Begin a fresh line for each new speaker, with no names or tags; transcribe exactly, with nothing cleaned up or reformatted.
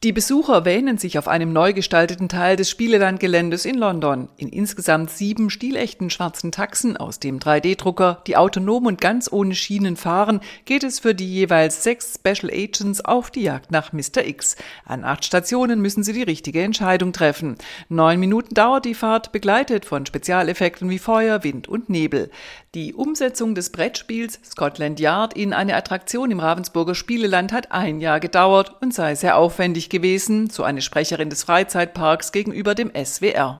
Die Besucher wähnen sich auf einem neu gestalteten Teil des Spielelandgeländes in London. In insgesamt sieben stilechten schwarzen Taxen aus dem drei D-Drucker, die autonom und ganz ohne Schienen fahren, geht es für die jeweils sechs Special Agents auf die Jagd nach Mister X. An acht Stationen müssen sie die richtige Entscheidung treffen. Neun Minuten dauert die Fahrt, begleitet von Spezialeffekten wie Feuer, Wind und Nebel. Die Umsetzung des Brettspiels Scotland Yard in eine Attraktion im Ravensburger Spieleland hat ein Jahr gedauert und sei sehr aufwendig gewesen, so eine Sprecherin des Freizeitparks gegenüber dem S W R.